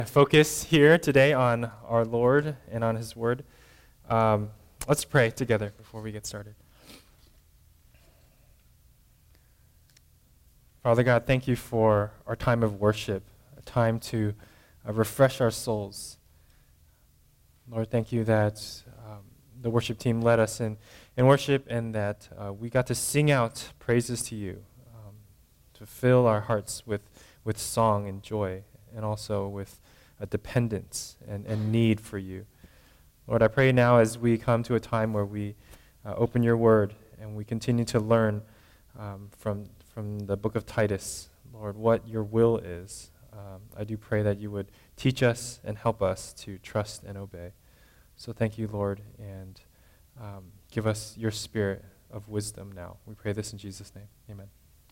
Focus here today on our Lord and on His Word. Let's pray together before we get started. Father God, thank you for our time of worship, a time to refresh our souls. Lord, thank you that the worship team led us in worship and that we got to sing out praises to you, to fill our hearts with song and joy, and also with a dependence and need for you. Lord, I pray now as we come to a time where we open your word and we continue to learn from the book of Titus, Lord, what your will is. I do pray that you would teach us and help us to trust and obey. So thank you, Lord, and give us your spirit of wisdom now. We pray this in Jesus' name. Amen.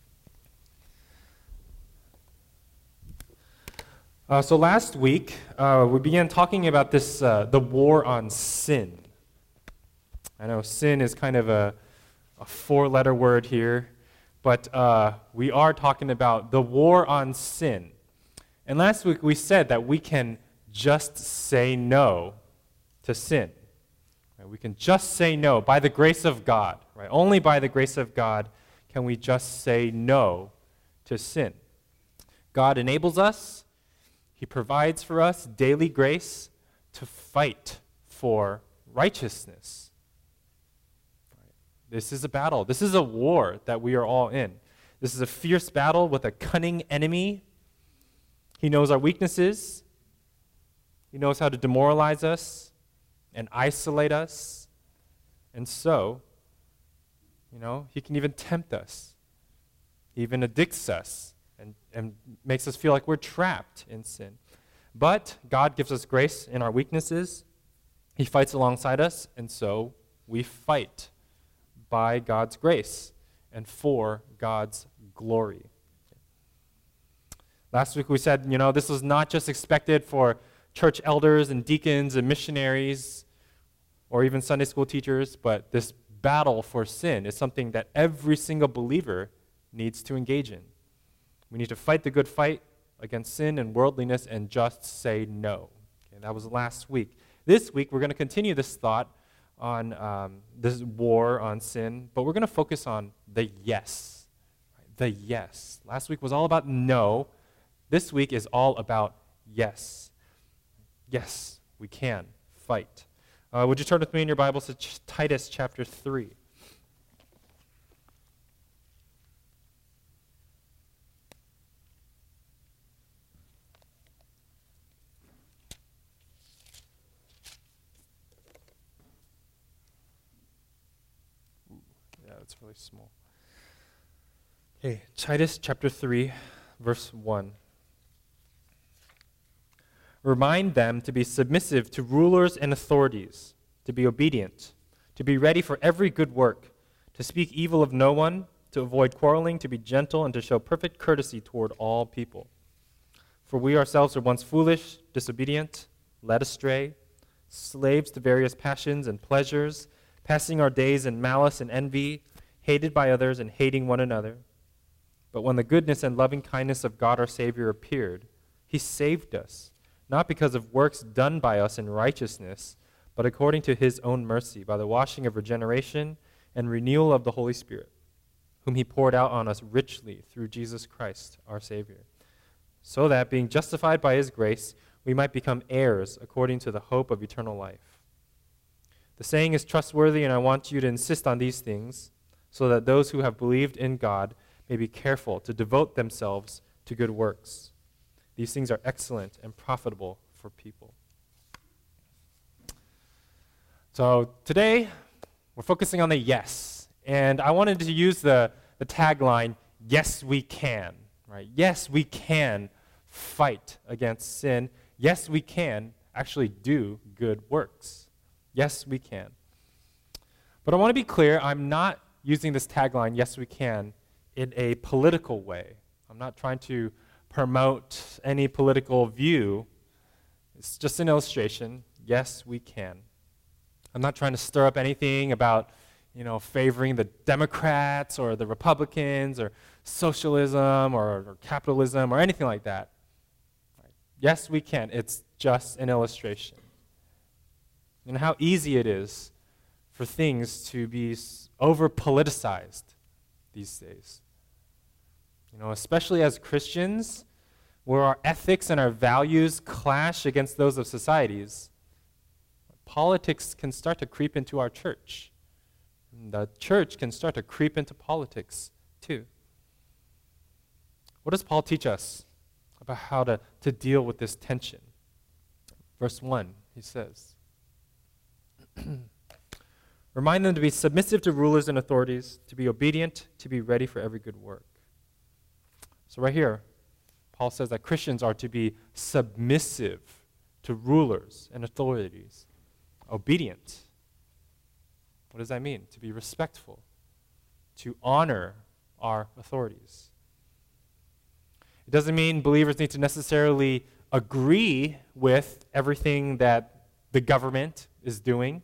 So last week, we began talking about this, the war on sin. I know sin is kind of a four-letter word here, but we are talking about the war on sin. And last week we said that we can just say no to sin. Right? We can just say no by the grace of God. Right? Only by the grace of God can we just say no to sin. God enables us. He provides for us daily grace to fight for righteousness. This is a battle. This is a war that we are all in. This is a fierce battle with a cunning enemy. He knows our weaknesses. He knows how to demoralize us and isolate us. And so, he can even tempt us. He even addicts us. And makes us feel like we're trapped in sin. But God gives us grace in our weaknesses. He fights alongside us, and so we fight by God's grace and for God's glory. Last week we said, this was not just expected for church elders and deacons and missionaries or even Sunday school teachers, but this battle for sin is something that every single believer needs to engage in. We need to fight the good fight against sin and worldliness and just say no. Okay, that was last week. This week, we're going to continue this thought on this war on sin, but we're going to focus on the yes. Right? The yes. Last week was all about no. This week is all about yes. Yes, we can fight. Would you turn with me in your Bibles to Titus chapter 3? It's really small. Okay, Titus chapter 3, verse 1. Remind them to be submissive to rulers and authorities, to be obedient, to be ready for every good work, to speak evil of no one, to avoid quarreling, to be gentle, and to show perfect courtesy toward all people. For we ourselves were once foolish, disobedient, led astray, slaves to various passions and pleasures, passing our days in malice and envy, hated by others and hating one another. But when the goodness and loving kindness of God our Savior appeared, He saved us, not because of works done by us in righteousness, but according to His own mercy, by the washing of regeneration and renewal of the Holy Spirit, whom He poured out on us richly through Jesus Christ our Savior, so that, being justified by His grace, we might become heirs according to the hope of eternal life. The saying is trustworthy, and I want you to insist on these things, so that those who have believed in God may be careful to devote themselves to good works. These things are excellent and profitable for people. So today, we're focusing on the yes. And I wanted to use the tagline, yes, we can. Right? Yes, we can fight against sin. Yes, we can actually do good works. Yes, we can. But I want to be clear, I'm not using this tagline, yes, we can, in a political way. I'm not trying to promote any political view. It's just an illustration. Yes, we can. I'm not trying to stir up anything about, favoring the Democrats or the Republicans or socialism or capitalism or anything like that. Yes, we can. It's just an illustration. And how easy it is for things to be over-politicized these days. Especially as Christians, where our ethics and our values clash against those of societies, politics can start to creep into our church. And the church can start to creep into politics too. What does Paul teach us about how to deal with this tension? Verse 1, he says, remind them to be submissive to rulers and authorities, to be obedient, to be ready for every good work. So right here, Paul says that Christians are to be submissive to rulers and authorities, obedient. What does that mean? To be respectful, to honor our authorities. It doesn't mean believers need to necessarily agree with everything that the government is doing.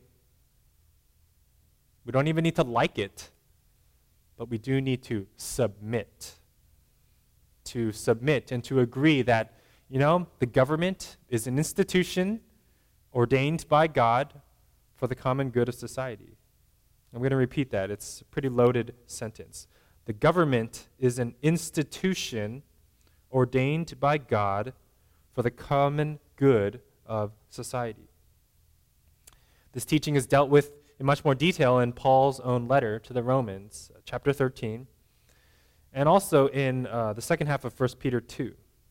We don't even need to like it, but we do need to submit. To submit and to agree that, the government is an institution ordained by God for the common good of society. I'm going to repeat that. It's a pretty loaded sentence. The government is an institution ordained by God for the common good of society. This teaching is dealt with in much more detail in Paul's own letter to the Romans, chapter 13, and also in the second half of 1 Peter 2.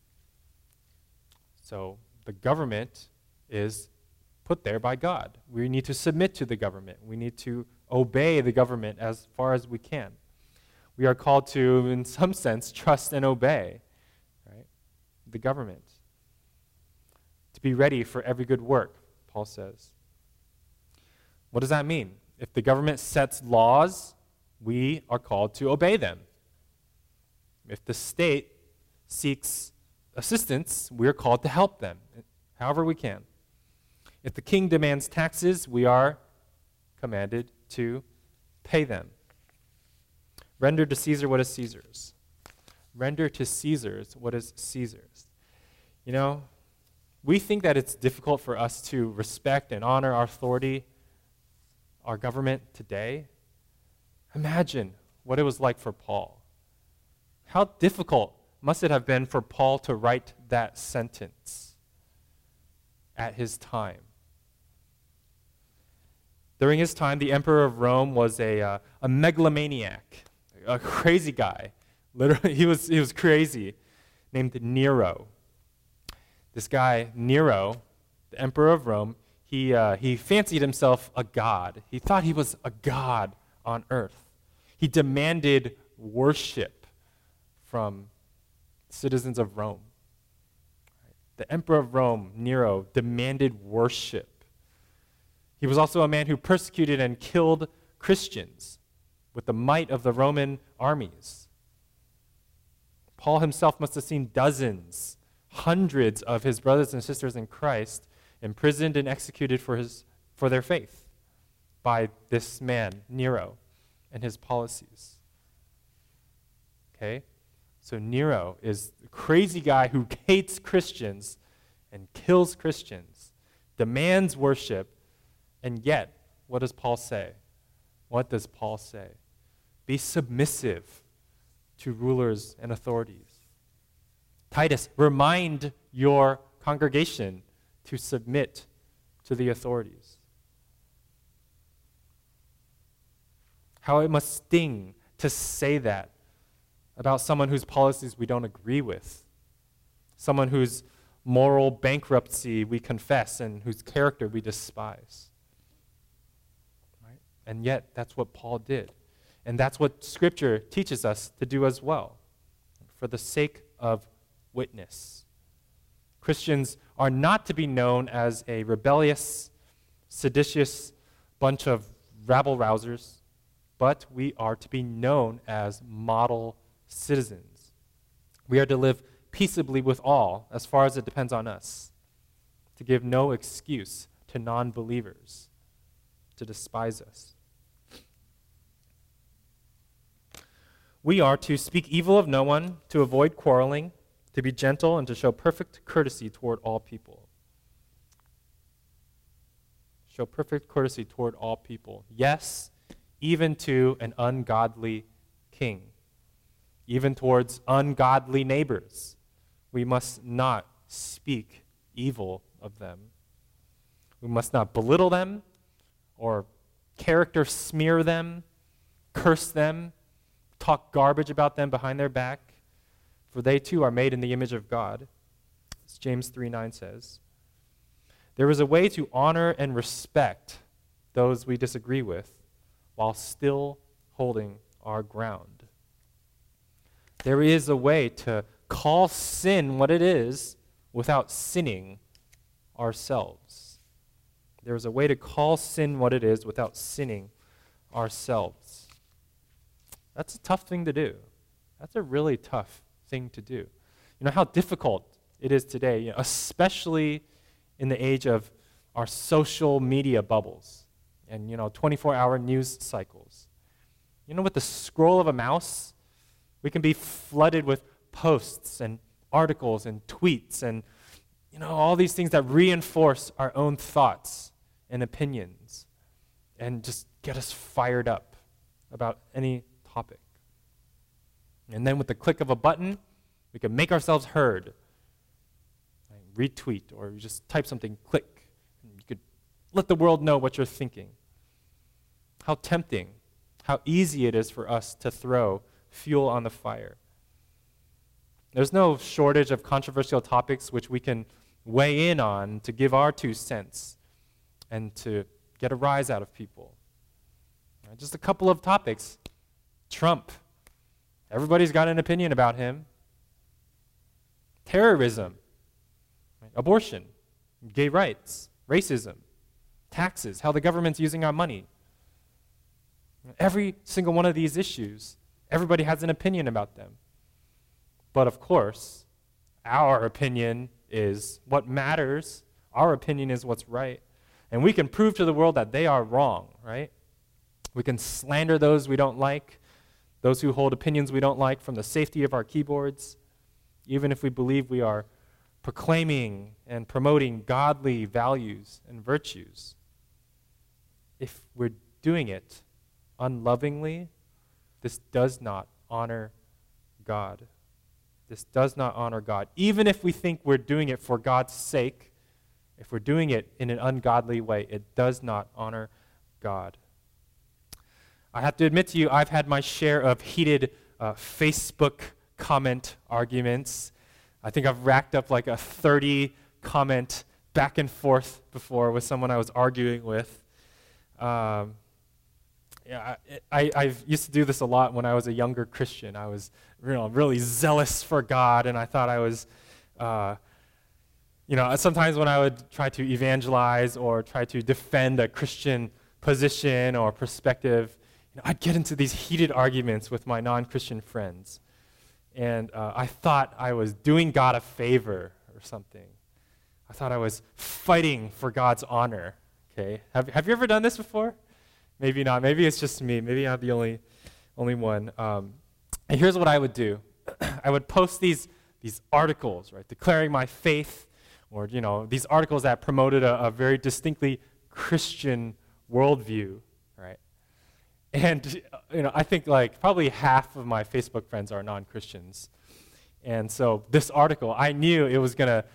So the government is put there by God. We need to submit to the government. We need to obey the government as far as we can. We are called to, in some sense, trust and obey, right? The government. To be ready for every good work, Paul says. What does that mean? If the government sets laws, we are called to obey them. If the state seeks assistance, we are called to help them, however we can. If the king demands taxes, we are commanded to pay them. Render to Caesar what is Caesar's. Render to Caesar's what is Caesar's. We think that it's difficult for us to respect and honor our authority, our government today. Imagine what it was like for Paul. How difficult must it have been for Paul to write that sentence at his time? During his time, the emperor of Rome was a megalomaniac, a crazy guy. Literally, he was crazy, named Nero. This guy, Nero, the emperor of Rome, he fancied himself a god. He thought he was a god on earth. He demanded worship from citizens of Rome. The emperor of Rome, Nero, demanded worship. He was also a man who persecuted and killed Christians with the might of the Roman armies. Paul himself must have seen dozens, hundreds of his brothers and sisters in Christ imprisoned and executed for their faith by this man, Nero, and his policies. Okay? So Nero is a crazy guy who hates Christians and kills Christians, demands worship, and yet, what does Paul say? What does Paul say? Be submissive to rulers and authorities. Titus, remind your congregation to submit to the authorities. How it must sting to say that about someone whose policies we don't agree with, someone whose moral bankruptcy we confess and whose character we despise. Right? And yet, that's what Paul did. And that's what Scripture teaches us to do as well, for the sake of witness. Christians are not to be known as a rebellious, seditious bunch of rabble-rousers, but we are to be known as model citizens. We are to live peaceably with all as far as it depends on us, to give no excuse to non-believers to despise us. We are to speak evil of no one, to avoid quarreling, to be gentle and to show perfect courtesy toward all people. Show perfect courtesy toward all people. Yes, even to an ungodly king. Even towards ungodly neighbors. We must not speak evil of them. We must not belittle them or character smear them, curse them, talk garbage about them behind their back, for they too are made in the image of God, as James 3:9 says. There is a way to honor and respect those we disagree with while still holding our ground. There is a way to call sin what it is without sinning ourselves. There is a way to call sin what it is without sinning ourselves. That's a tough thing to do. That's a really tough thing to do. You know how difficult it is today, especially in the age of our social media bubbles and 24-hour news cycles. With the scroll of a mouse, we can be flooded with posts and articles and tweets and all these things that reinforce our own thoughts and opinions and just get us fired up about any topic. And then with the click of a button, we can make ourselves heard. Retweet, or you just type something, click. And you could let the world know what you're thinking. How tempting, how easy it is for us to throw fuel on the fire. There's no shortage of controversial topics which we can weigh in on to give our 2 cents and to get a rise out of people. Just a couple of topics. Trump. Everybody's got an opinion about him. Terrorism. Abortion. Gay rights. Racism. Taxes. How the government's using our money. Every single one of these issues, everybody has an opinion about them. But of course, our opinion is what matters. Our opinion is what's right. And we can prove to the world that they are wrong, right? We can slander those we don't like, those who hold opinions we don't like from the safety of our keyboards, even if we believe we are proclaiming and promoting godly values and virtues. If we're doing it unlovingly, this does not honor God. This does not honor God. Even if we think we're doing it for God's sake, if we're doing it in an ungodly way, it does not honor God. I have to admit to you, I've had my share of heated Facebook comment arguments. I think I've racked up like a 30 comment back and forth before with someone I was arguing with. I used to do this a lot when I was a younger Christian. I was really zealous for God, and I thought I was, sometimes when I would try to evangelize or try to defend a Christian position or perspective, I'd get into these heated arguments with my non-Christian friends. And I thought I was doing God a favor or something. I thought I was fighting for God's honor. Okay, have you ever done this before? Maybe not. Maybe it's just me. Maybe I'm the only one. And here's what I would do. I would post these articles, right, declaring my faith, or these articles that promoted a very distinctly Christian worldview, right? And I think like probably half of my Facebook friends are non-Christians, and so this article, I knew it was gonna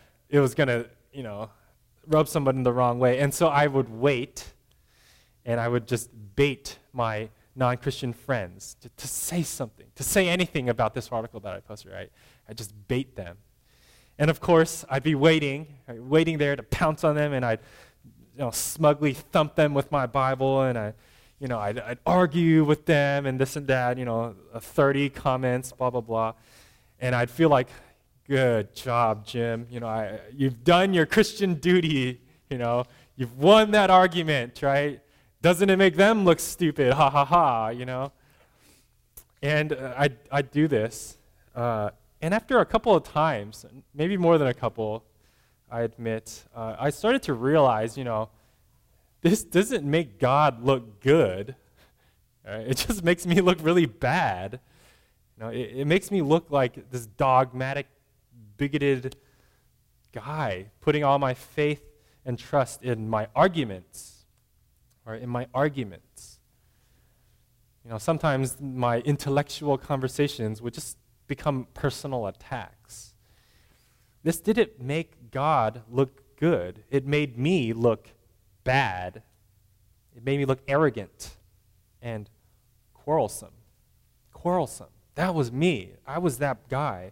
rub someone the wrong way, and so I would wait. And I would just bait my non-Christian friends to say something, to say anything about this article that I posted, right? I'd just bait them. And of course, I'd be waiting there to pounce on them, and I'd smugly thump them with my Bible, and I'd argue with them and this and that, 30 comments, blah, blah, blah. And I'd feel like, good job, Jim. You've done your Christian duty, you've won that argument, right? Doesn't it make them look stupid? Ha, ha, ha, And I'd do this. And after a couple of times, maybe more than a couple, I admit, I started to realize, this doesn't make God look good. Right? It just makes me look really bad. It makes me look like this dogmatic bigoted guy, putting all my faith and trust in my arguments, or in my arguments. Sometimes my intellectual conversations would just become personal attacks. This didn't make God look good. It made me look bad. It made me look arrogant and quarrelsome. That was me. I was that guy.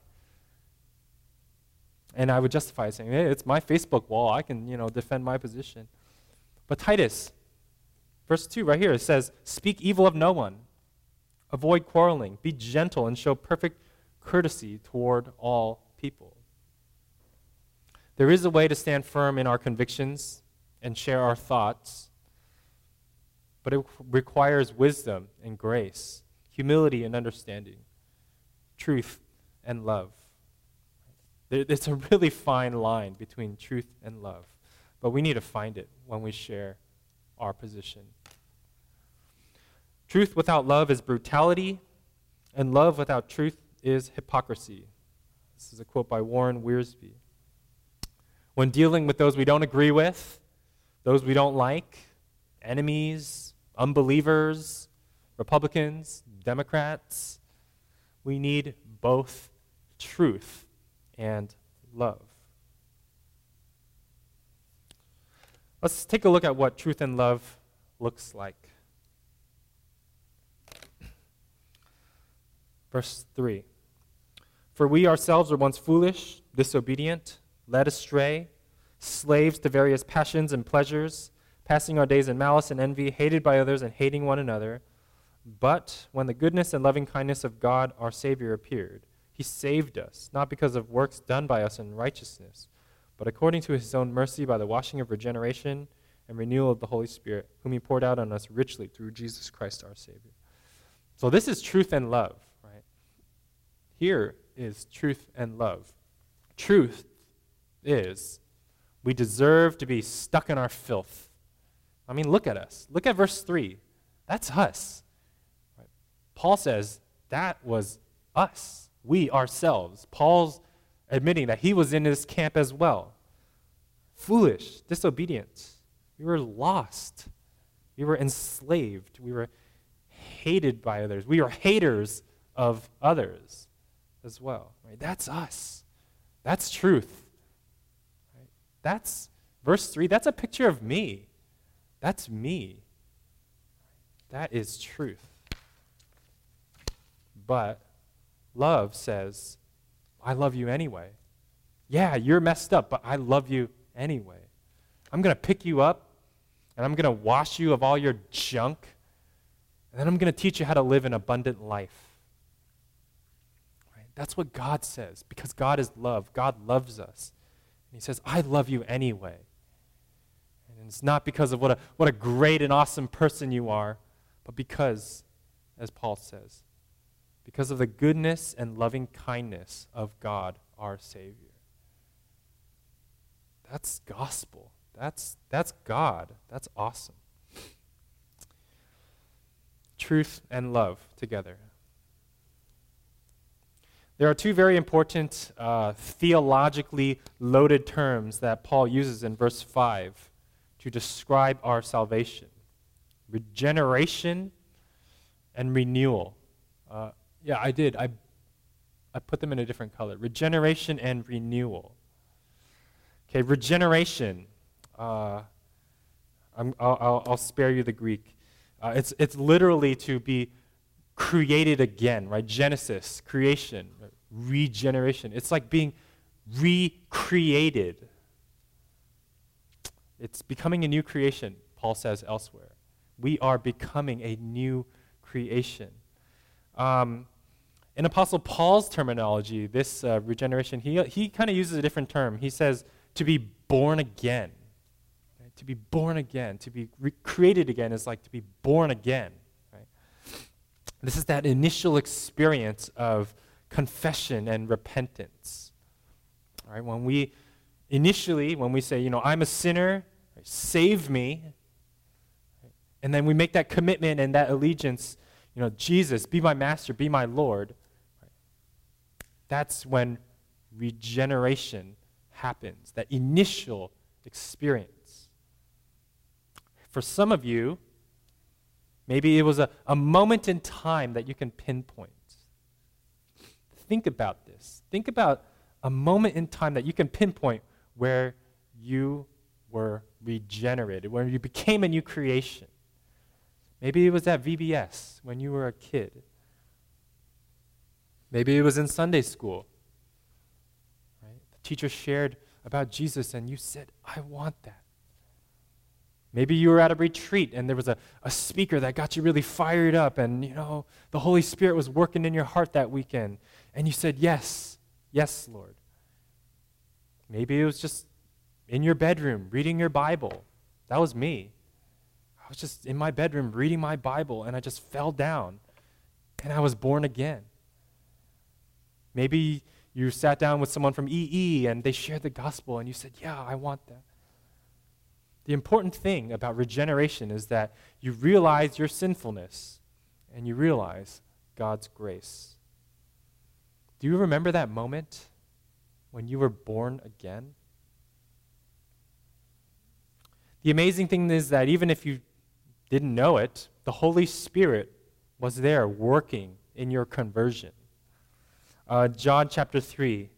And I would justify saying, hey, it's my Facebook wall. I can, defend my position. But Titus, verse 2 right here, it says, speak evil of no one. Avoid quarreling. Be gentle and show perfect courtesy toward all people. There is a way to stand firm in our convictions and share our thoughts, but it requires wisdom and grace, humility and understanding, truth and love. It's a really fine line between truth and love, but we need to find it when we share our position. Truth without love is brutality, and love without truth is hypocrisy. This is a quote by Warren Wiersbe. When dealing with those we don't agree with, those we don't like, enemies, unbelievers, Republicans, Democrats, we need both truth and love. Let's take a look at what truth and love looks like. Verse 3. For we ourselves were once foolish, disobedient, led astray, slaves to various passions and pleasures, passing our days in malice and envy, hated by others and hating one another. But when the goodness and loving kindness of God our Savior appeared, he saved us, not because of works done by us in righteousness, but according to his own mercy by the washing of regeneration and renewal of the Holy Spirit, whom he poured out on us richly through Jesus Christ our Savior. So this is truth and love, right? Here is truth and love. Truth is we deserve to be stuck in our filth. I mean, look at us. Look at verse 3. That's us. Right? Paul says that was us. We ourselves. Paul's admitting that he was in this camp as well. Foolish, disobedient. We were lost. We were enslaved. We were hated by others. We were haters of others as well. Right? That's us. That's truth. Right? That's verse 3. That's a picture of me. That's me. That is truth. But love says, I love you anyway. Yeah, you're messed up, but I love you anyway. I'm going to pick you up, and I'm going to wash you of all your junk, and then I'm going to teach you how to live an abundant life. Right? That's what God says, because God is love. God loves us. And he says, I love you anyway. And it's not because of what a great and awesome person you are, but because, as Paul says, because of the goodness and loving kindness of God, our Savior. That's gospel. That's God. That's awesome. Truth and love together. There are two very important theologically loaded terms that Paul uses in verse 5 to describe our salvation. Regeneration and renewal. Yeah, I did. I put them in a different color. Regeneration and renewal. Okay, regeneration. I'll spare you the Greek. It's literally to be created again, right? Genesis, creation, regeneration. It's like being recreated. It's becoming a new creation, Paul says elsewhere. We are becoming a new creation. In Apostle Paul's terminology, this regeneration, he kind of uses a different term. He says to be born again. Right? To be born again, to be created again is like to be born again. Right? This is that initial experience of confession and repentance. All right? When we say, I'm a sinner, right, save me, right? And then we make that commitment and that allegiance, Jesus, be my master, be my Lord. Right? That's when regeneration happens, that initial experience. For some of you, maybe it was a moment in time that you can pinpoint. Think about this. Think about a moment in time that you can pinpoint where you were regenerated, where you became a new creation. Maybe it was at VBS when you were a kid. Maybe it was in Sunday school. Right? The teacher shared about Jesus and you said, I want that. Maybe you were at a retreat and there was a speaker that got you really fired up and, the Holy Spirit was working in your heart that weekend. And you said, yes, yes, Lord. Maybe it was just in your bedroom reading your Bible. That was me. I was just in my bedroom reading my Bible and I just fell down and I was born again. Maybe you sat down with someone from EE and they shared the gospel and you said, yeah, I want that. The important thing about regeneration is that you realize your sinfulness and you realize God's grace. Do you remember that moment when you were born again? The amazing thing is that even if you didn't know it, the Holy Spirit was there working in your conversion. John chapter 3,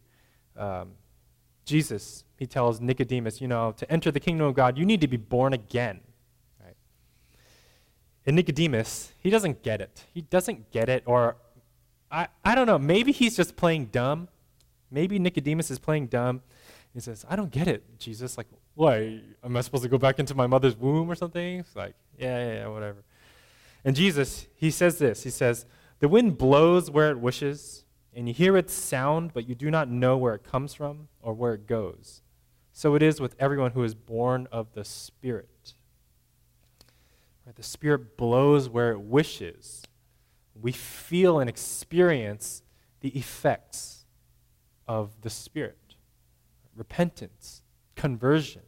Jesus, he tells Nicodemus, to enter the kingdom of God, you need to be born again. Right? And Nicodemus, he doesn't get it. He doesn't get it, or I don't know, maybe he's just playing dumb. Maybe Nicodemus is playing dumb. He says, I don't get it, Jesus. Like, what, am I supposed to go back into my mother's womb or something? It's like, yeah, whatever. And Jesus, he says this. He says, the wind blows where it wishes, and you hear its sound, but you do not know where it comes from or where it goes. So it is with everyone who is born of the Spirit. Right? The Spirit blows where it wishes. We feel and experience the effects of the Spirit. Repentance, conversion.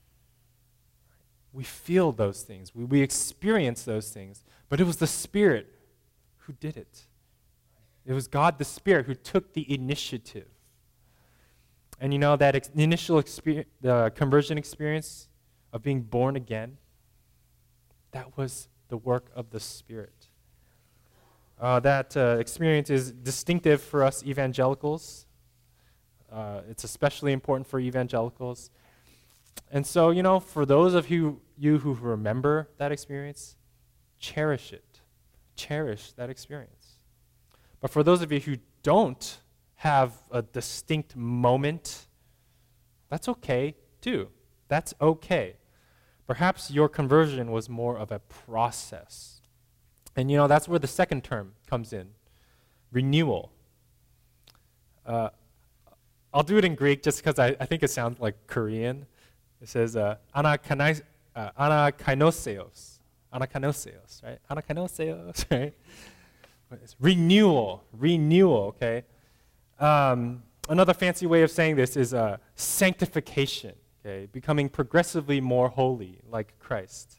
We feel those things. We experience those things. But it was the Spirit who did it. It was God the Spirit who took the initiative. And that initial experience, the conversion experience of being born again, that was the work of the Spirit. That experience is distinctive for us evangelicals. It's especially important for evangelicals. And so, for those of you who remember that experience, cherish it. Cherish that experience. But for those of you who don't have a distinct moment, that's okay too. That's okay. Perhaps your conversion was more of a process. And that's where the second term comes in, renewal. I'll do it in Greek just because I think it sounds like Korean. It says anakainoseos. Anakainoseos, right? Anakainoseos, right? It's renewal, okay? Another fancy way of saying this is sanctification, okay? Becoming progressively more holy like Christ.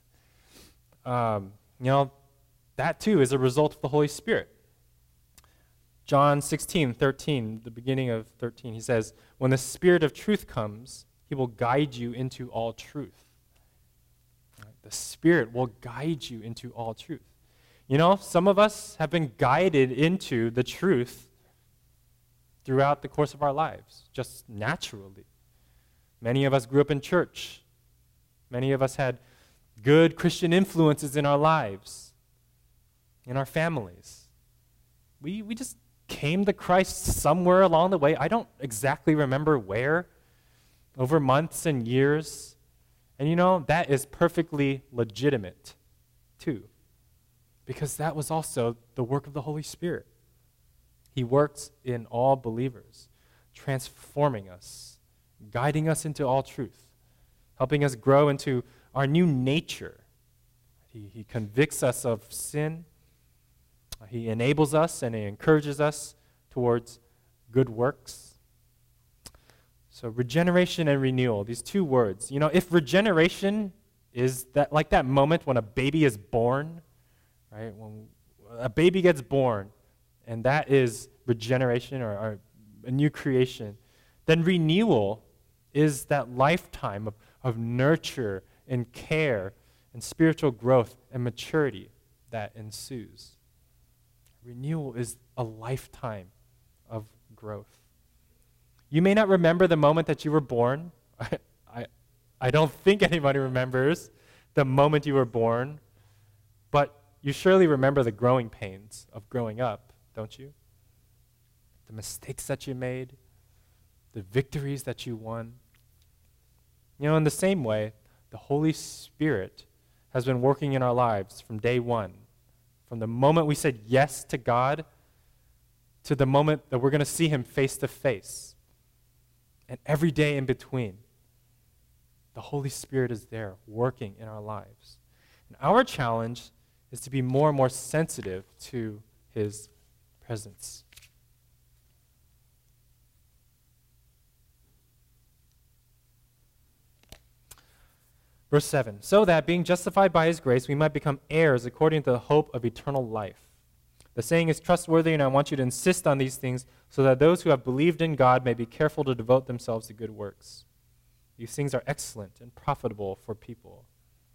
That too is a result of the Holy Spirit. John 16:13, the beginning of 13, he says, when the Spirit of truth comes, he will guide you into all truth. Right? The Spirit will guide you into all truth. Some of us have been guided into the truth throughout the course of our lives, just naturally. Many of us grew up in church. Many of us had good Christian influences in our lives, in our families. We just came to Christ somewhere along the way. I don't exactly remember where, over months and years. And that is perfectly legitimate too, because that was also the work of the Holy Spirit. He works in all believers, transforming us, guiding us into all truth, helping us grow into our new nature. He convicts us of sin. He enables us and he encourages us towards good works. So regeneration and renewal, these two words. If regeneration is that moment when a baby is born, right? When a baby gets born, and that is regeneration or a new creation, then renewal is that lifetime of nurture and care and spiritual growth and maturity that ensues. Renewal is a lifetime of growth. You may not remember the moment that you were born. I don't think anybody remembers the moment you were born, but you surely remember the growing pains of growing up, don't you? The mistakes that you made, the victories that you won. You know, in the same way, the Holy Spirit has been working in our lives from day one, from the moment we said yes to God to the moment that we're going to see him face to face, and every day in between. The Holy Spirit is there working in our lives. And our challenge is to be more and more sensitive to his presence. Verse 7, so that being justified by his grace, we might become heirs according to the hope of eternal life. The saying is trustworthy, and I want you to insist on these things so that those who have believed in God may be careful to devote themselves to good works. These things are excellent and profitable for people.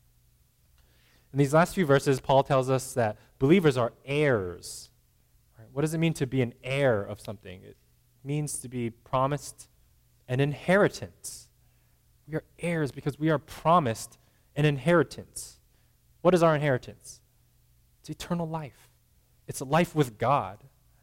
In these last few verses, Paul tells us that believers are heirs. Right? What does it mean to be an heir of something? It means to be promised an inheritance. We are heirs because we are promised an inheritance. What is our inheritance? It's eternal life. It's a life with God.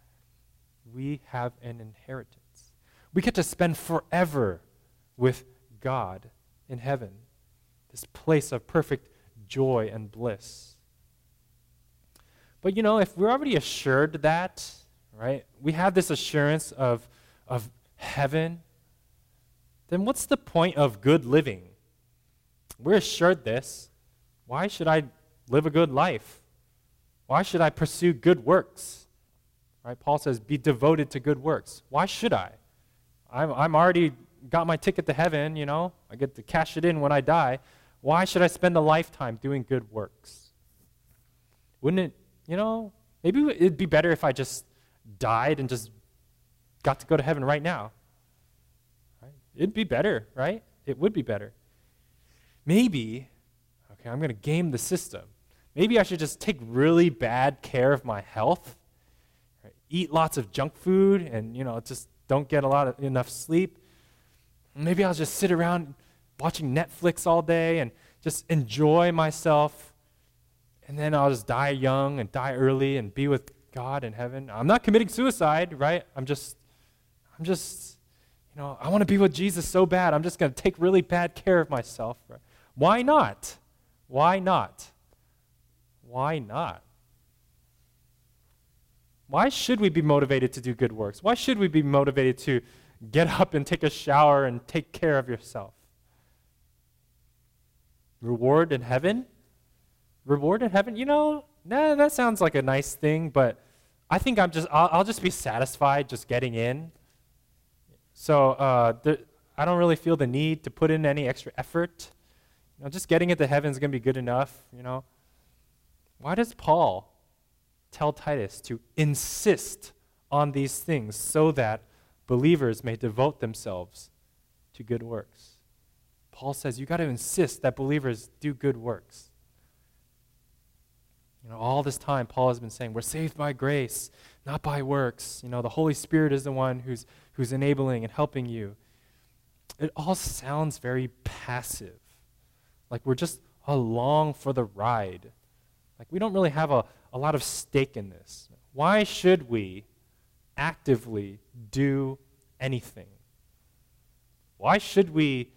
We have an inheritance. We get to spend forever with God in heaven, this place of perfect joy and bliss. But you know, if we're already assured that, right, we have this assurance of heaven, then what's the point of good living? We're assured this. Why should I live a good life? Why should I pursue good works? Right? Paul says, be devoted to good works. Why should I? I'm already got my ticket to heaven, you know. I get to cash it in when I die. Why should I spend a lifetime doing good works? Wouldn't it, you know, maybe it'd be better if I just died and just got to go to heaven right now. Right? It'd be better, right? It would be better. Maybe, okay, I'm going to game the system. Maybe I should just take really bad care of my health, right? Eat lots of junk food and, you know, just don't get enough sleep. Maybe I'll just sit around watching Netflix all day and just enjoy myself, and then I'll just die young and die early and be with God in heaven. I'm not committing suicide, right? I'm just, you know, I want to be with Jesus so bad. I'm just going to take really bad care of myself. Right? Why not? Why not? Why not? Why should we be motivated to do good works? Why should we be motivated to get up and take a shower and take care of yourself? Reward in heaven? Reward in heaven? You know, that sounds like a nice thing, but I think I'll just be satisfied just getting in. So I don't really feel the need to put in any extra effort. You know, just getting into heaven is going to be good enough, you know. Why does Paul tell Titus to insist on these things so that believers may devote themselves to good works? Paul says you got to insist that believers do good works. You know, all this time Paul has been saying we're saved by grace, not by works. You know, the Holy Spirit is the one who's enabling and helping you. It all sounds very passive, like we're just along for the ride. Like we don't really have a lot of stake in this. Why should we actively do anything? Why should we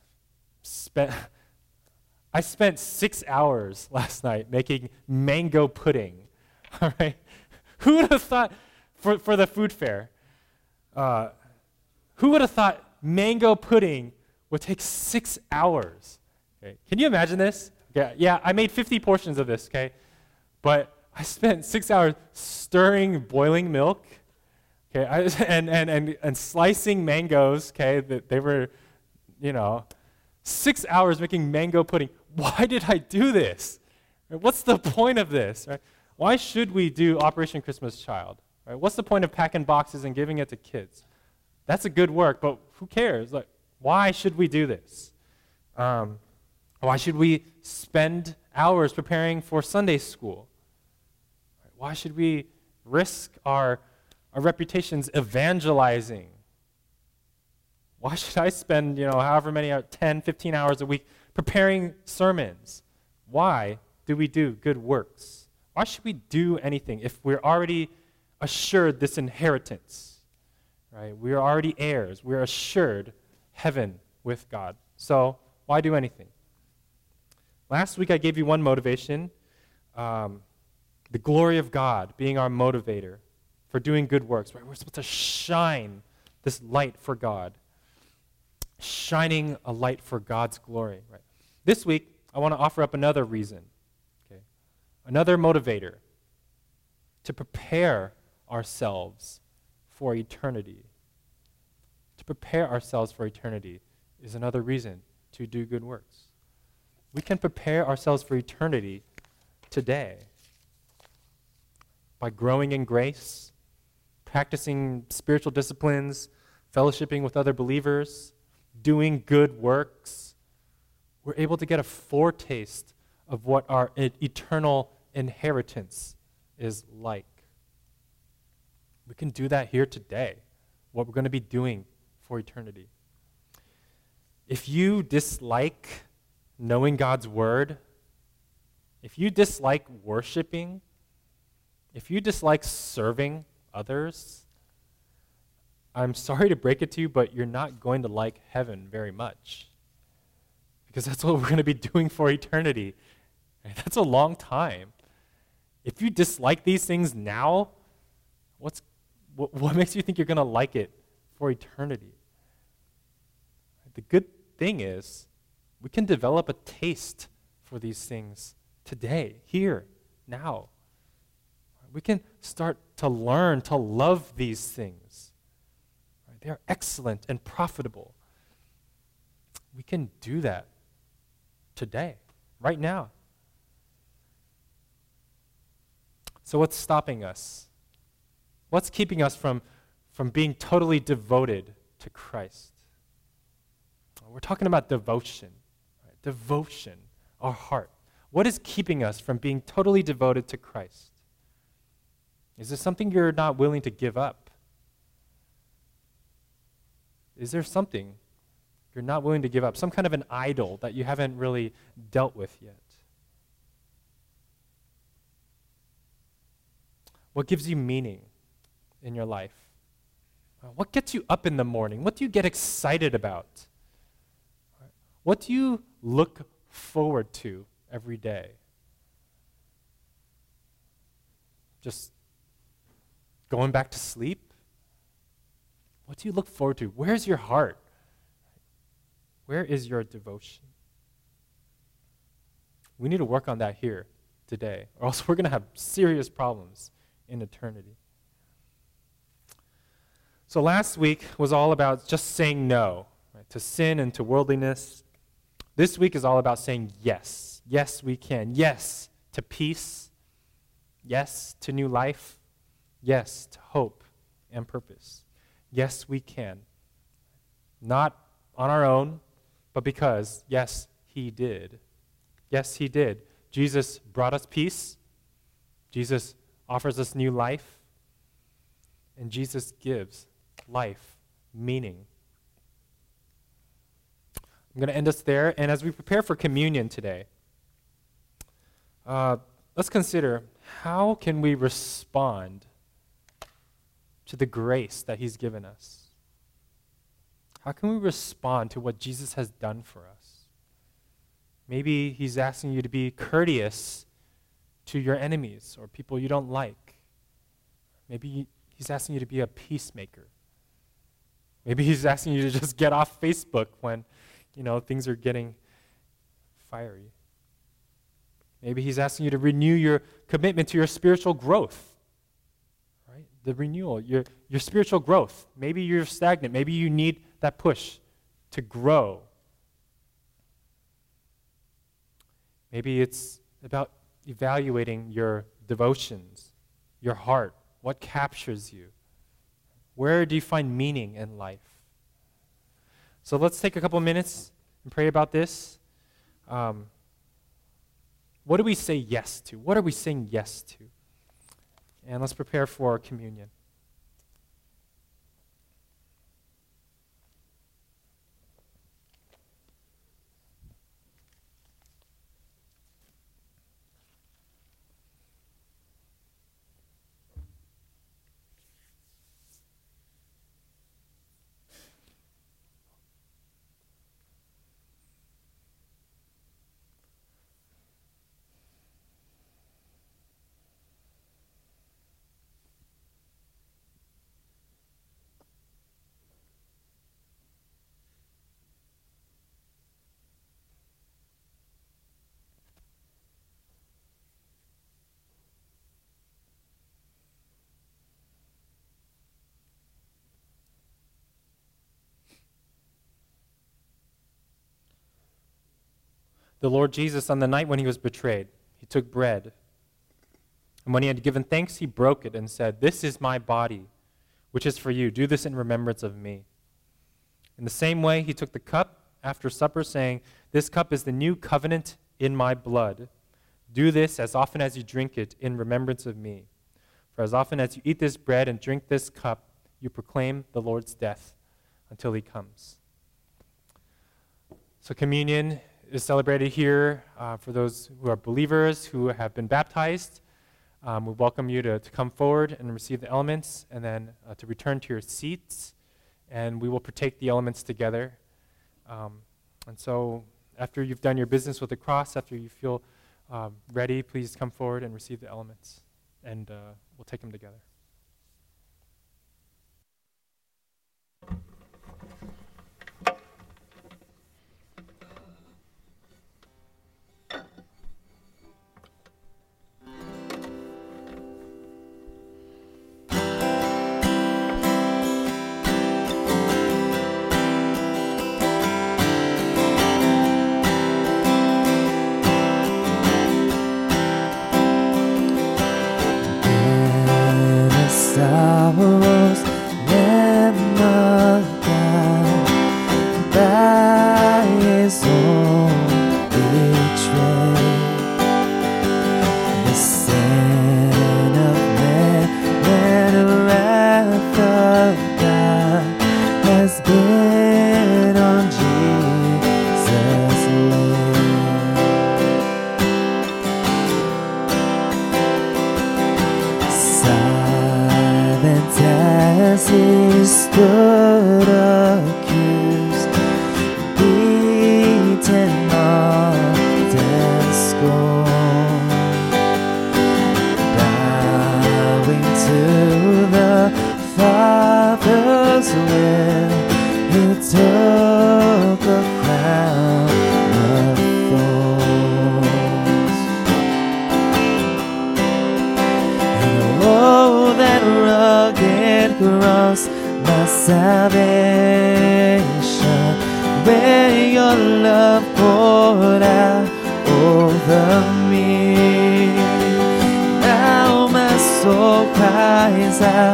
I spent 6 hours last night making mango pudding. All right? Who would have thought, for the food fair, who would have thought mango pudding would take 6 hours? Okay. Can you imagine this? Yeah, I made 50 portions of this, okay? But I spent 6 hours stirring boiling milk, okay, and slicing mangoes, okay, that they were, you know, 6 hours making mango pudding. Why did I do this? What's the point of this? Right? Why should we do Operation Christmas Child? Right? What's the point of packing boxes and giving it to kids? That's a good work, but who cares? Like, why should we do this? Why should we spend hours preparing for Sunday school? Why should we risk our reputations evangelizing? Why should I spend, however many, 10, 15 hours a week preparing sermons? Why do we do good works? Why should we do anything if we're already assured this inheritance? Right? We are already heirs. We're assured heaven with God. So why do anything? Last week I gave you one motivation, the glory of God being our motivator for doing good works. Right? We're supposed to shine this light for God, shining a light for God's glory. Right? This week I want to offer up another reason, okay? Another motivator to prepare ourselves for eternity. To prepare ourselves for eternity is another reason to do good works. We can prepare ourselves for eternity today by growing in grace, practicing spiritual disciplines, fellowshipping with other believers, doing good works. We're able to get a foretaste of what our eternal inheritance is like. We can do that here today, what we're going to be doing for eternity. If you dislike knowing God's word, if you dislike worshiping, if you dislike serving others, I'm sorry to break it to you, but you're not going to like heaven very much. Because that's what we're going to be doing for eternity. And that's a long time. If you dislike these things now, what makes you think you're going to like it for eternity? The good thing is, we can develop a taste for these things today, here, now. We can start to learn to love these things. They are excellent and profitable. We can do that today, right now. So what's stopping us? What's keeping us from being totally devoted to Christ? We're talking about devotion. Devotion, our heart. What is keeping us from being totally devoted to Christ? Is there something you're not willing to give up? Is there something you're not willing to give up? Some kind of an idol that you haven't really dealt with yet? What gives you meaning in your life? What gets you up in the morning? What do you get excited about? What do you look forward to every day? Just going back to sleep? What do you look forward to? Where's your heart? Where is your devotion? We need to work on that here today, or else we're going to have serious problems in eternity. So last week was all about just saying no, right, to sin and to worldliness. This week is all about saying yes. Yes, we can. Yes to peace. Yes to new life. Yes to hope and purpose. Yes, we can. Not on our own, but because, yes, he did. Yes, he did. Jesus brought us peace. Jesus offers us new life. And Jesus gives life meaning. I'm going to end us there. And as we prepare for communion today, let's consider, how can we respond to the grace that he's given us? How can we respond to what Jesus has done for us? Maybe he's asking you to be courteous to your enemies or people you don't like. Maybe he's asking you to be a peacemaker. Maybe he's asking you to just get off Facebook when things are getting fiery. Maybe he's asking you to renew your commitment to your spiritual growth, right? The renewal, your spiritual growth. Maybe you're stagnant. Maybe you need that push to grow. Maybe it's about evaluating your devotions, your heart, what captures you. Where do you find meaning in life? So let's take a couple minutes and pray about this. What do we say yes to? What are we saying yes to? And let's prepare for communion. The Lord Jesus, on the night when he was betrayed, he took bread. And when he had given thanks, he broke it and said, "This is my body, which is for you. Do this in remembrance of me." In the same way, he took the cup after supper, saying, "This cup is the new covenant in my blood. Do this as often as you drink it in remembrance of me. For as often as you eat this bread and drink this cup, you proclaim the Lord's death until he comes." So communion is celebrated here for those who are believers who have been baptized. We welcome you to come forward and receive the elements, and then to return to your seats, and we will partake the elements together. And so after you've done your business with the cross, after you feel ready, please come forward and receive the elements, and we'll take them together. Sorrows never God by his own betrayed. The sin of man and the wrath of God has been on Jesus laid. As he stood accused, beaten, mocked, and scorned, bowing to the Father's will, he took a crown of thorns. And oh, that rugged cross, my salvation, where your love poured out over me. Now my soul cries out,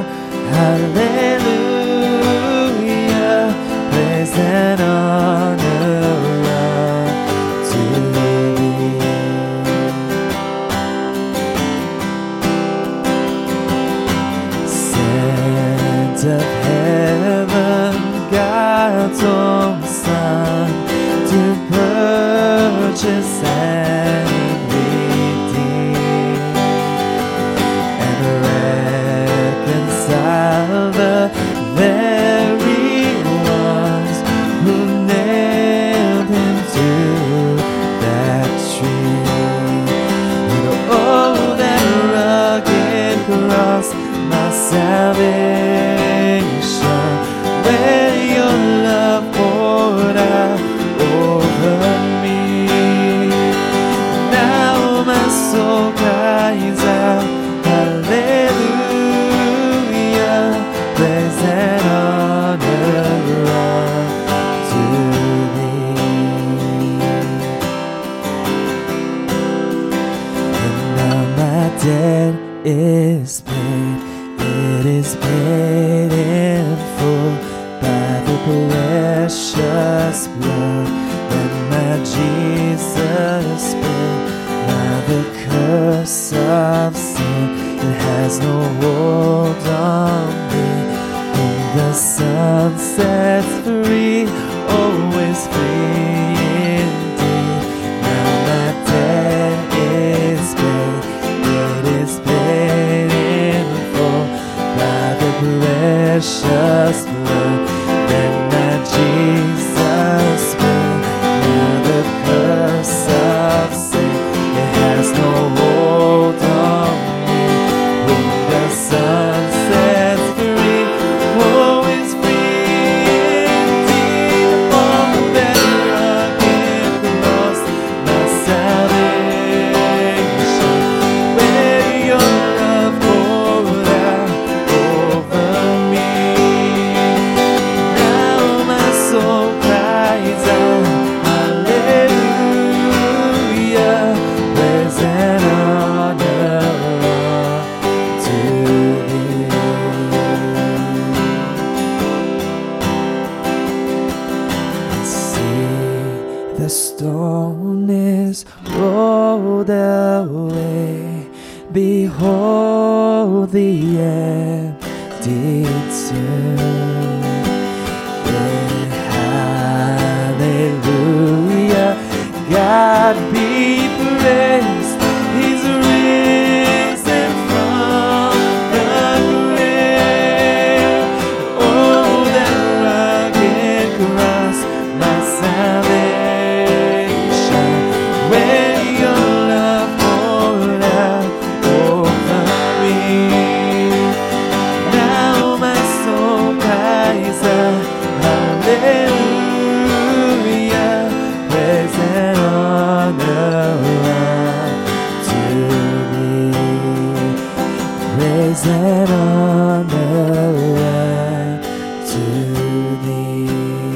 hallelujah, praise and honor unto thee. Sent of heaven, God's own Son, to purchase and redeem and reconcile the very ones who nailed him to that tree. And oh, that rugged cross, my salvation, where your love poured out over me. Now my soul cries out, hallelujah, praise and honor unto thee. And now my debt is paid, it is paid in precious blood that my Jesus bled. Now the curse of sin, it has no hold on me. Whom the Son sets free, always free indeed. Now my debt is paid, it is paid in full by the precious blood that my Jesus bled. Now the curse of sin, it has no hold on me. Whom the Son sets free, always free indeed. Upon that rugged cross, my salvation, where your love poured out over me. Now my soul cries out, hallelujah, praise and honor to thee. See, the stone is rolled away. Behold the empty tomb. Yeah, hallelujah, God be praised. He's risen from the grave. Oh, that rugged cross, my salvation, where your love poured out over me. Now my soul cries out, hallelujah, praise and honor to thee. Praise and honor to thee.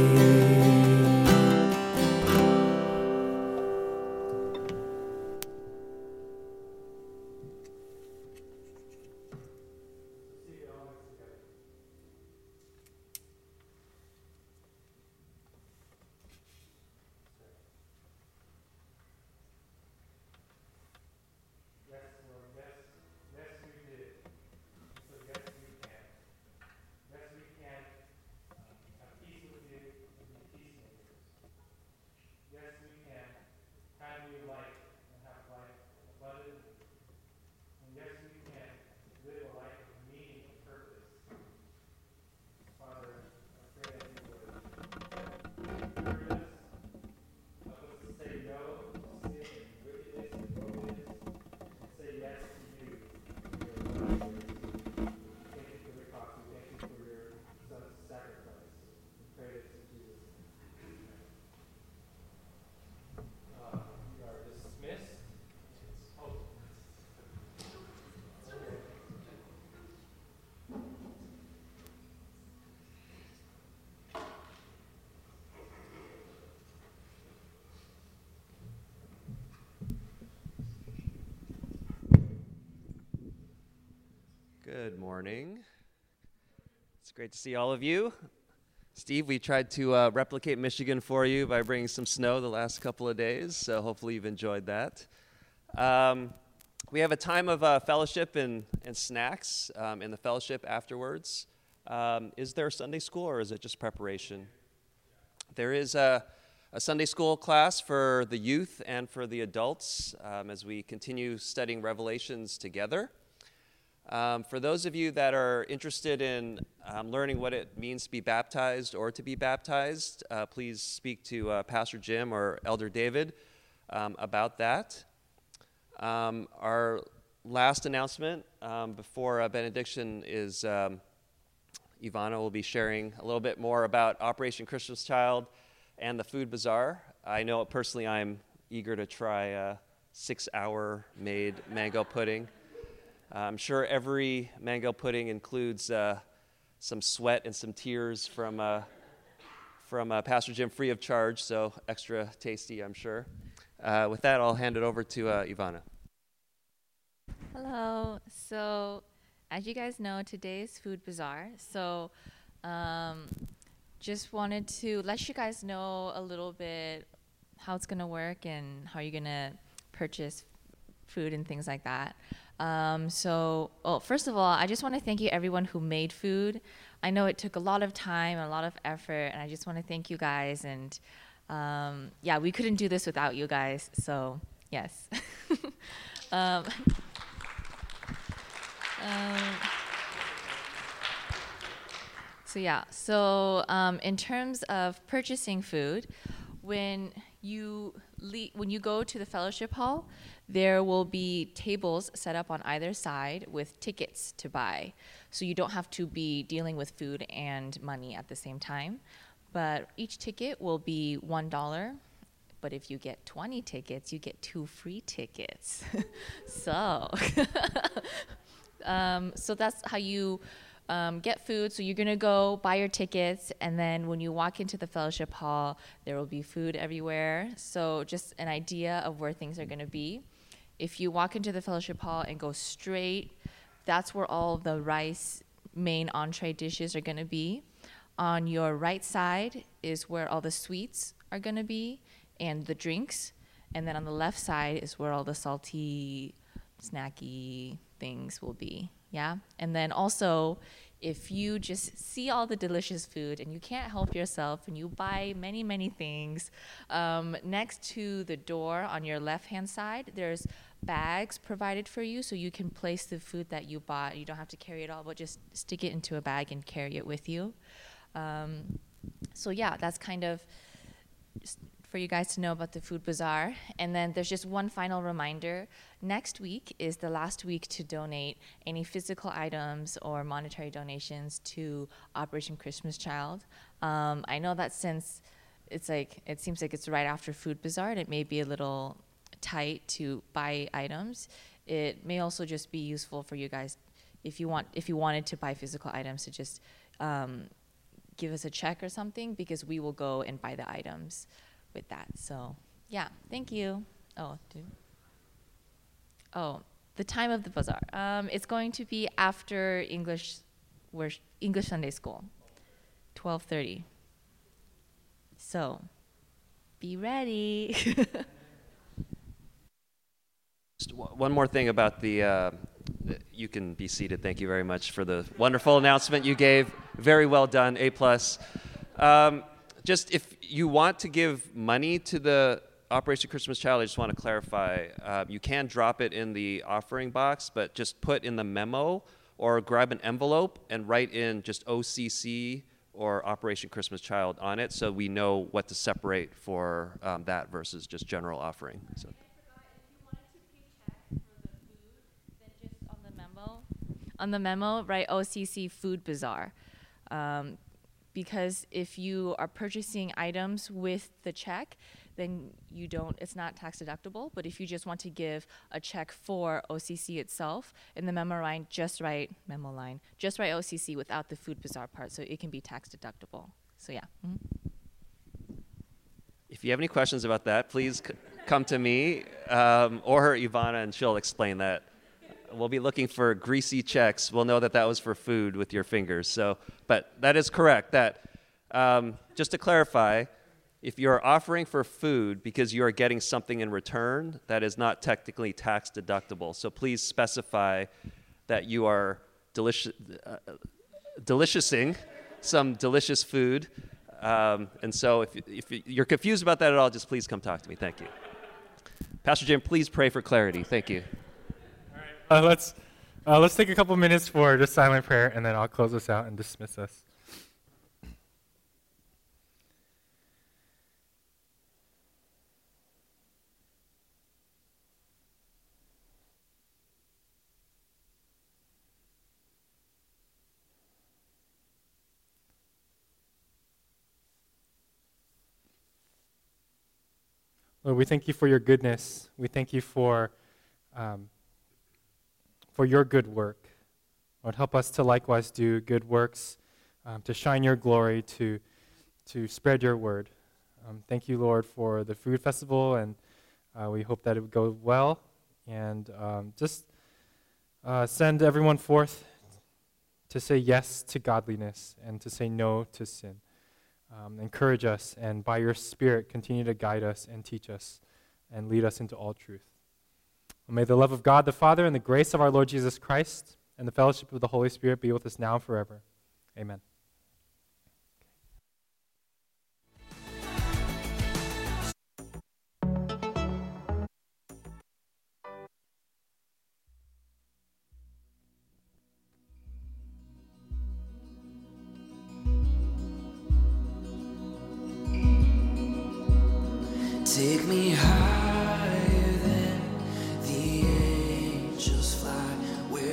Yes, Lord, yes, yes, we did. So yes, we can. Yes, we can have peace with you and be peacemakers. Yes, we can have new life and have life abundantly. And yes, we can live a life of meaning and purpose. Father, I pray that you would encourage us, help us to say no to sin and wickedness and brokenness, and say yes to you. Thank you for the cross. We thank you for your son's sacrifice. We pray this in Jesus' name. We are dismissed. Oh. Okay. Good morning. It's great to see all of you. Steve, we tried to replicate Michigan for you by bringing some snow the last couple of days, so hopefully you've enjoyed that. We have a time of fellowship and snacks in the fellowship afterwards. Is there Sunday school or is it just preparation? There is a Sunday school class for the youth and for the adults as we continue studying Revelations together. For those of you that are interested in learning what it means to be baptized or to be baptized, please speak to Pastor Jim or Elder David about that. Our last announcement before benediction is Ivana will be sharing a little bit more about Operation Christmas Child and the Food Bazaar. I know personally I'm eager to try 6-hour made mango pudding. I'm sure every mango pudding includes some sweat and some tears from Pastor Jim free of charge, so extra tasty, I'm sure. With that, I'll hand it over to Ivana. Hello. So, as you guys know, today is Food Bazaar. So, just wanted to let you guys know a little bit how it's going to work and how you're going to purchase food and things like that. First of all, I just want to thank you everyone who made food. I know it took a lot of time and a lot of effort, and I just want to thank you guys. And we couldn't do this without you guys. So yes. In terms of purchasing food, when you go to the fellowship hall, there will be tables set up on either side with tickets to buy. So you don't have to be dealing with food and money at the same time. But each ticket will be $1. But if you get 20 tickets, you get 2 free tickets. So that's how you get food. So you're going to go buy your tickets, and then when you walk into the fellowship hall, there will be food everywhere. So just an idea of where things are going to be. If you walk into the fellowship hall and go straight, that's where all the rice main entree dishes are going to be. On your right side is where all the sweets are going to be and the drinks. And then on the left side is where all the salty, snacky things will be. Yeah. And then also, if you just see all the delicious food and you can't help yourself and you buy many, many things, next to the door on your left-hand side, there's bags provided for you so you can place the food that you bought. You don't have to carry it all, but just stick it into a bag and carry it with you. That's kind of just for you guys to know about the food bazaar. And then there's just one final reminder. Next week is the last week to donate any physical items or monetary donations to Operation Christmas Child. I know that since it seems like it's right after food bazaar, and it may be a little tight to buy items. It may also just be useful for you guys if you wanted to buy physical items to just give us a check or something, because we will go and buy the items with that. So yeah, thank you. The time of the bazaar. It's going to be after English Sunday school, 12:30. So be ready. Just one more thing about the, you can be seated. Thank you very much for the wonderful announcement you gave. Very well done, A+. Just if you want to give money to the Operation Christmas Child, I just want to clarify, you can drop it in the offering box, but just put in the memo or grab an envelope and write in just OCC or Operation Christmas Child on it, so we know what to separate for that versus just general offering. So. On the memo, write OCC Food Bazaar. Because if you are purchasing items with the check, then it's not tax deductible. But if you just want to give a check for OCC itself, in the memo line, just write OCC without the Food Bazaar part, so it can be tax deductible. So yeah. Mm-hmm. If you have any questions about that, please come to me or Ivana, and she'll explain that. We'll be looking for greasy checks. We'll know that was for food with your fingers. So, but that is correct. That just to clarify, if you're offering for food because you are getting something in return, that is not technically tax deductible. So please specify that you are deliciousing some delicious food. And so if you're confused about that at all, just please come talk to me. Thank you. Pastor Jim, please pray for clarity. Thank you. Let's take a couple minutes for just silent prayer, and then I'll close us out and dismiss us. Lord, we thank you for your goodness. We thank you for your good work. Lord, help us to likewise do good works, to shine your glory, to spread your word. Thank you, Lord, for the food festival, and we hope that it would go well. And just send everyone forth to say yes to godliness and to say no to sin. encourage us, and by your Spirit continue to guide us and teach us and lead us into all truth. And may the love of God the Father and the grace of our Lord Jesus Christ and the fellowship of the Holy Spirit be with us now and forever. Amen. Take me high.